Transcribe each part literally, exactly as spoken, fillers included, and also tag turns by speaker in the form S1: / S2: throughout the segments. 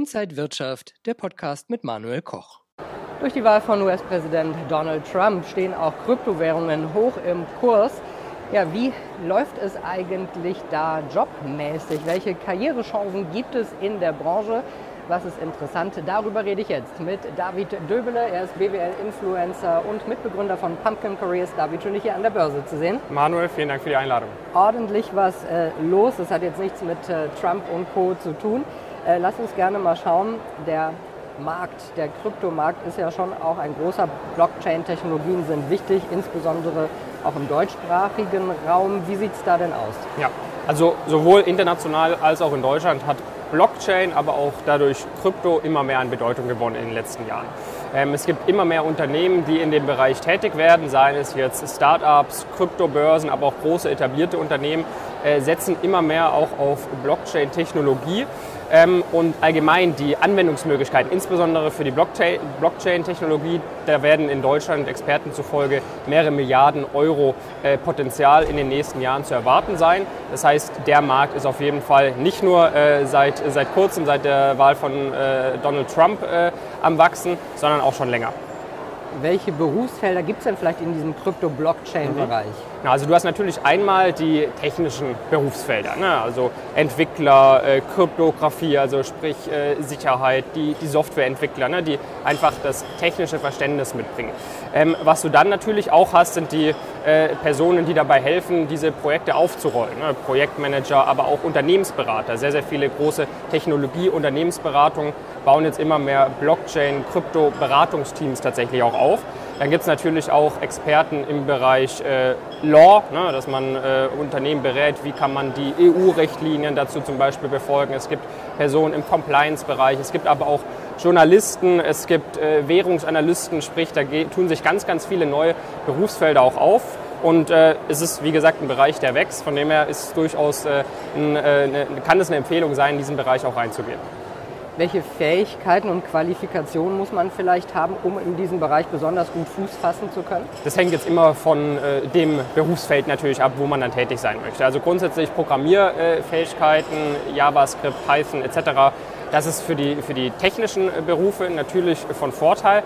S1: Inside Wirtschaft, der Podcast mit Manuel Koch.
S2: Durch die Wahl von U S-Präsident Donald Trump stehen auch Kryptowährungen hoch im Kurs. Ja, wie läuft es eigentlich da jobmäßig? Welche Karrierechancen gibt es in der Branche? Was ist interessant? Darüber rede ich jetzt mit David Döbele. Er ist B W L-Influencer und Mitbegründer von Pumpkin Careers. David, schön, dich hier an der Börse zu sehen.
S3: Manuel, vielen Dank für die Einladung.
S2: Ordentlich was äh, los. Das hat jetzt nichts mit äh, Trump und Co. zu tun. Äh, lass uns gerne mal schauen. Der Markt, der Kryptomarkt ist ja schon auch ein großer. Blockchain-Technologien sind wichtig, insbesondere auch im deutschsprachigen Raum. Wie sieht es da denn aus?
S3: Ja, also sowohl international als auch in Deutschland hat Blockchain, aber auch dadurch Krypto immer mehr an Bedeutung gewonnen in den letzten Jahren. Ähm, es gibt immer mehr Unternehmen, die in dem Bereich tätig werden, seien es jetzt Startups, Kryptobörsen, aber auch große etablierte Unternehmen, äh, setzen immer mehr auch auf Blockchain-Technologie. Ähm, und allgemein die Anwendungsmöglichkeiten, insbesondere für die Blockchain-Technologie, da werden in Deutschland Experten zufolge mehrere Milliarden Euro äh, Potenzial in den nächsten Jahren zu erwarten sein. Das heißt, der Markt ist auf jeden Fall nicht nur äh, seit, seit kurzem, seit der Wahl von äh, Donald Trump äh, am Wachsen, sondern auch schon länger.
S2: Welche Berufsfelder gibt es denn vielleicht in diesem Krypto-Blockchain-Bereich?
S3: Mhm. Also du hast natürlich einmal die technischen Berufsfelder, ne? Also Entwickler, äh, Kryptographie, also sprich äh, Sicherheit, die, die Softwareentwickler, ne? Die einfach das technische Verständnis mitbringen. Ähm, was du dann natürlich auch hast, sind die äh, Personen, die dabei helfen, diese Projekte aufzurollen, ne? Projektmanager, aber auch Unternehmensberater. Sehr, sehr viele große Technologie-Unternehmensberatungen bauen jetzt immer mehr Blockchain-, Krypto-Beratungsteams tatsächlich auch auf. Dann gibt es natürlich auch Experten im Bereich äh, Law, ne, dass man äh, Unternehmen berät, wie kann man die E U-Richtlinien dazu zum Beispiel befolgen. Es gibt Personen im Compliance-Bereich, es gibt aber auch Journalisten, es gibt äh, Währungsanalysten, sprich da geht, tun sich ganz, ganz viele neue Berufsfelder auch auf. Und äh, es ist, wie gesagt, ein Bereich, der wächst. Von dem her ist durchaus, äh, ein, äh, eine, kann es eine Empfehlung sein, in diesen Bereich auch reinzugehen.
S2: Welche Fähigkeiten und Qualifikationen muss man vielleicht haben, um in diesem Bereich besonders gut Fuß fassen zu können?
S3: Das hängt jetzt immer von äh, dem Berufsfeld natürlich ab, wo man dann tätig sein möchte. Also grundsätzlich Programmierfähigkeiten, äh, JavaScript, Python et cetera. Das ist für die, für die technischen Berufe natürlich von Vorteil.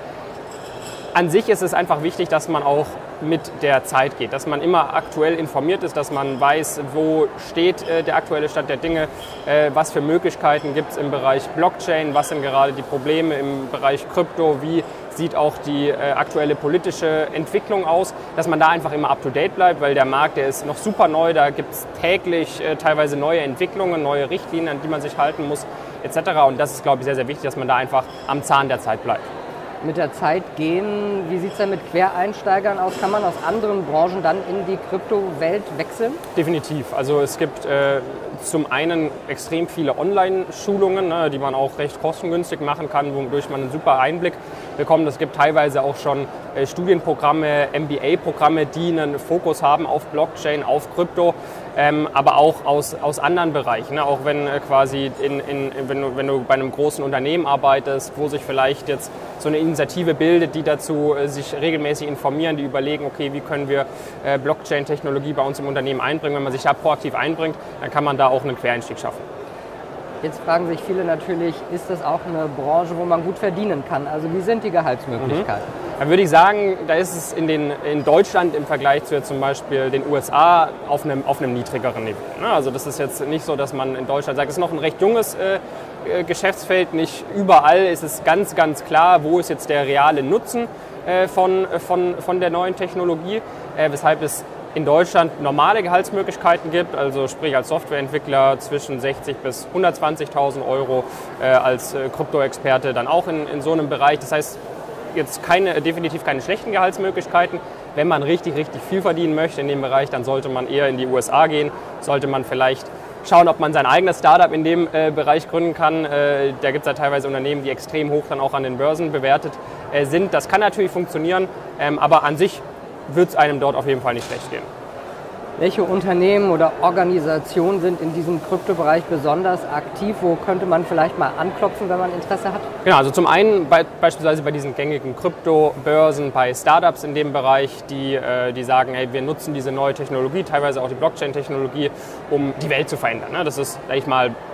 S3: An sich ist es einfach wichtig, dass man auch mit der Zeit geht, dass man immer aktuell informiert ist, dass man weiß, wo steht äh, der aktuelle Stand der Dinge, äh, was für Möglichkeiten gibt es im Bereich Blockchain, was sind gerade die Probleme im Bereich Krypto, wie sieht auch die äh, aktuelle politische Entwicklung aus, dass man da einfach immer up-to-date bleibt, weil der Markt, der ist noch super neu, da gibt es täglich äh, teilweise neue Entwicklungen, neue Richtlinien, an die man sich halten muss et cetera. Und das ist, glaube ich, sehr, sehr wichtig, dass man da einfach am Zahn der Zeit bleibt.
S2: Mit der Zeit gehen, wie sieht es denn mit Quereinsteigern aus? Kann man aus anderen Branchen dann in die Kryptowelt wechseln?
S3: Definitiv. Also es gibt äh, zum einen extrem viele Online-Schulungen, ne, die man auch recht kostengünstig machen kann, wodurch man einen super Einblick bekommt. Es gibt teilweise auch schon äh, Studienprogramme, M B A-Programme, die einen Fokus haben auf Blockchain, auf Krypto, ähm, aber auch aus, aus anderen Bereichen. Ne? Auch wenn äh, quasi in, in, wenn, du, wenn du bei einem großen Unternehmen arbeitest, wo sich vielleicht jetzt so eine Initiative bildet, die dazu äh, sich regelmäßig informieren, die überlegen, okay, wie können wir äh, Blockchain-Technologie bei uns im Unternehmen einbringen. Wenn man sich da proaktiv einbringt, dann kann man da auch einen Quereinstieg schaffen.
S2: Jetzt fragen sich viele natürlich, ist das auch eine Branche, wo man gut verdienen kann? Also wie sind die Gehaltsmöglichkeiten?
S3: Mhm. Dann würde ich sagen, da ist es in, den, in Deutschland im Vergleich zu jetzt zum Beispiel den U S A auf einem, auf einem niedrigeren Niveau. Also das ist jetzt nicht so, dass man in Deutschland sagt, es ist noch ein recht junges äh, Geschäftsfeld. Nicht überall ist es ganz, ganz klar, wo ist jetzt der reale Nutzen äh, von, von, von der neuen Technologie, äh, weshalb es in Deutschland normale Gehaltsmöglichkeiten gibt, also sprich als Softwareentwickler zwischen sechzig bis hundertzwanzigtausend Euro, äh, als äh, Krypto-Experte dann auch in, in so einem Bereich. Das heißt, jetzt keine, definitiv keine schlechten Gehaltsmöglichkeiten. Wenn man richtig, richtig viel verdienen möchte in dem Bereich, dann sollte man eher in die U S A gehen, sollte man vielleicht schauen, ob man sein eigenes Startup in dem äh, Bereich gründen kann. Äh, da gibt es ja teilweise Unternehmen, die extrem hoch dann auch an den Börsen bewertet äh, sind. Das kann natürlich funktionieren, ähm, aber an sich wird es einem dort auf jeden Fall nicht schlecht gehen.
S2: Welche Unternehmen oder Organisationen sind in diesem Kryptobereich besonders aktiv? Wo könnte man vielleicht mal anklopfen, wenn man Interesse hat?
S3: Genau, also zum einen bei, beispielsweise bei diesen gängigen Kryptobörsen, bei Startups in dem Bereich, die, äh, die sagen, hey, wir nutzen diese neue Technologie, teilweise auch die Blockchain-Technologie, um die Welt zu verändern. Ne? Das ist, sag ich mal,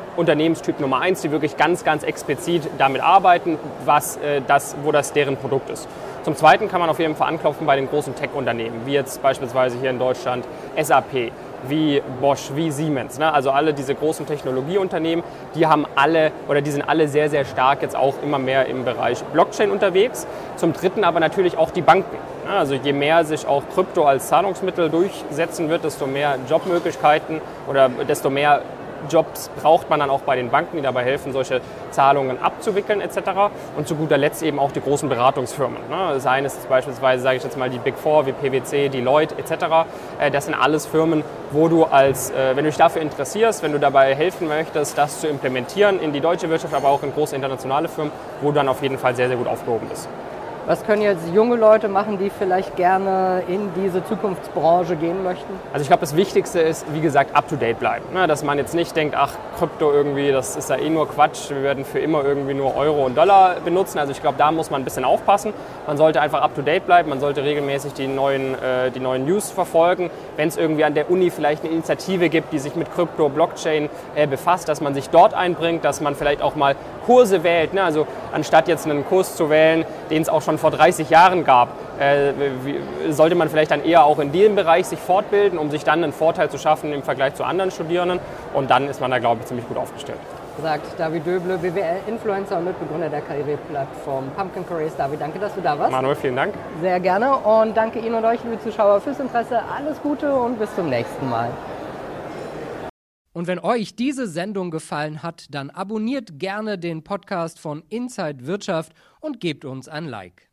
S3: Unternehmenstyp Nummer eins, die wirklich ganz, ganz explizit damit arbeiten, was, äh, das, wo das deren Produkt ist. Zum Zweiten kann man auf jeden Fall anklopfen bei den großen Tech-Unternehmen, wie jetzt beispielsweise hier in Deutschland S A P, wie Bosch, wie Siemens. Ne? Also alle diese großen Technologieunternehmen, die haben alle oder die sind alle sehr, sehr stark jetzt auch immer mehr im Bereich Blockchain unterwegs. Zum Dritten aber natürlich auch die Banken. Ne? Also je mehr sich auch Krypto als Zahlungsmittel durchsetzen wird, desto mehr Jobmöglichkeiten oder desto mehr Jobs braucht man dann auch bei den Banken, die dabei helfen, solche Zahlungen abzuwickeln et cetera. Und zu guter Letzt eben auch die großen Beratungsfirmen. Ne? Seien es beispielsweise, sage ich jetzt mal, die Big Four wie P W C, Deloitte et cetera. Das sind alles Firmen, wo du als, wenn du dich dafür interessierst, wenn du dabei helfen möchtest, das zu implementieren in die deutsche Wirtschaft, aber auch in große internationale Firmen, wo du dann auf jeden Fall sehr, sehr gut aufgehoben bist.
S2: Was können jetzt junge Leute machen, die vielleicht gerne in diese Zukunftsbranche gehen möchten?
S3: Also ich glaube, das Wichtigste ist, wie gesagt, up-to-date bleiben. Ne? Dass man jetzt nicht denkt, ach, Krypto irgendwie, das ist ja eh nur Quatsch, wir werden für immer irgendwie nur Euro und Dollar benutzen. Also ich glaube, da muss man ein bisschen aufpassen. Man sollte einfach up-to-date bleiben, man sollte regelmäßig die neuen, äh, die neuen News verfolgen. Wenn es irgendwie an der Uni vielleicht eine Initiative gibt, die sich mit Krypto, Blockchain äh, befasst, dass man sich dort einbringt, dass man vielleicht auch mal Kurse wählt. Ne? Also anstatt jetzt einen Kurs zu wählen, den es auch schon vor dreißig Jahren gab, äh, wie, sollte man vielleicht dann eher auch in diesem Bereich sich fortbilden, um sich dann einen Vorteil zu schaffen im Vergleich zu anderen Studierenden. Und dann ist man da, glaube ich, ziemlich gut aufgestellt.
S2: Sagt David Döble, B W L-Influencer und Mitbegründer der Karriereplattform Pumpkin Careers. David, danke, dass du da warst.
S3: Manuel, vielen Dank.
S2: Sehr gerne und danke Ihnen und euch, liebe Zuschauer, fürs Interesse. Alles Gute und bis zum nächsten Mal.
S1: Und wenn euch diese Sendung gefallen hat, dann abonniert gerne den Podcast von Inside Wirtschaft und gebt uns ein Like.